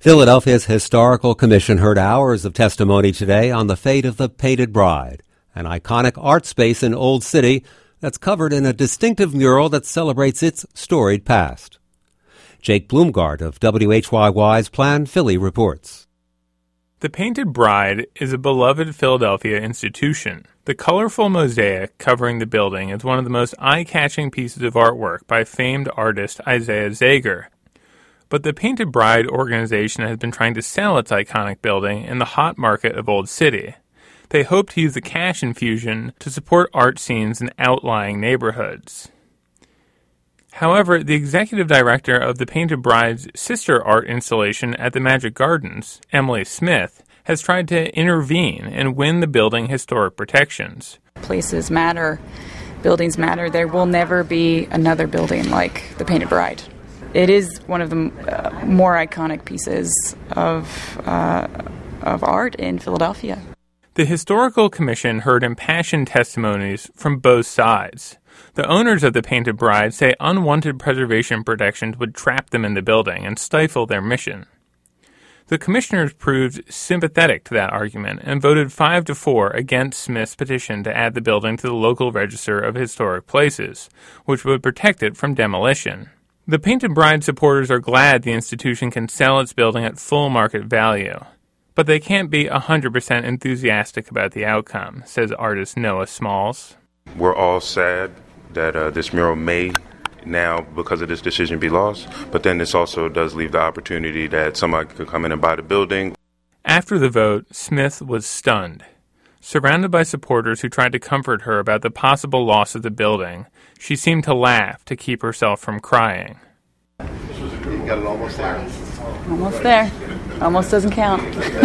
Philadelphia's Historical Commission heard hours of testimony today on the fate of the Painted Bride, an iconic art space in Old City that's covered in a distinctive mural that celebrates its storied past. Jake Bloomgart of WHYY's Plan Philly reports. The Painted Bride is a beloved Philadelphia institution. The colorful mosaic covering the building is one of the most eye-catching pieces of artwork by famed artist Isaiah Zager. But the Painted Bride organization has been trying to sell its iconic building in the hot market of Old City. They hope to use the cash infusion to support art scenes in outlying neighborhoods. However, the executive director of the Painted Bride's sister art installation at the Magic Gardens, Emily Smith, has tried to intervene and win the building historic protections. Places matter. Buildings matter. There will never be another building like the Painted Bride. It is one of the more iconic pieces of art in Philadelphia. The Historical Commission heard impassioned testimonies from both sides. The owners of the Painted Bride say unwanted preservation protections would trap them in the building and stifle their mission. The commissioners proved sympathetic to that argument and voted 5-4 against Smith's petition to add the building to the local register of historic places, which would protect it from demolition. The Painted Bride supporters are glad the institution can sell its building at full market value, but they can't be 100% enthusiastic about the outcome, says artist Noah Smalls. We're all sad that this mural may now, because of this decision, be lost, but then this also does leave the opportunity that somebody could come in and buy the building. After the vote, Smith was stunned. Surrounded by supporters who tried to comfort her about the possible loss of the building, she seemed to laugh to keep herself from crying. You got it almost there. Almost there. Almost doesn't count.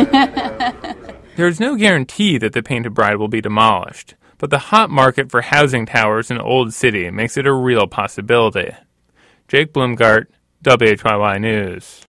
There is no guarantee that the Painted Bride will be demolished, but the hot market for housing towers in Old City makes it a real possibility. Jake Bloomgart, WHYY News.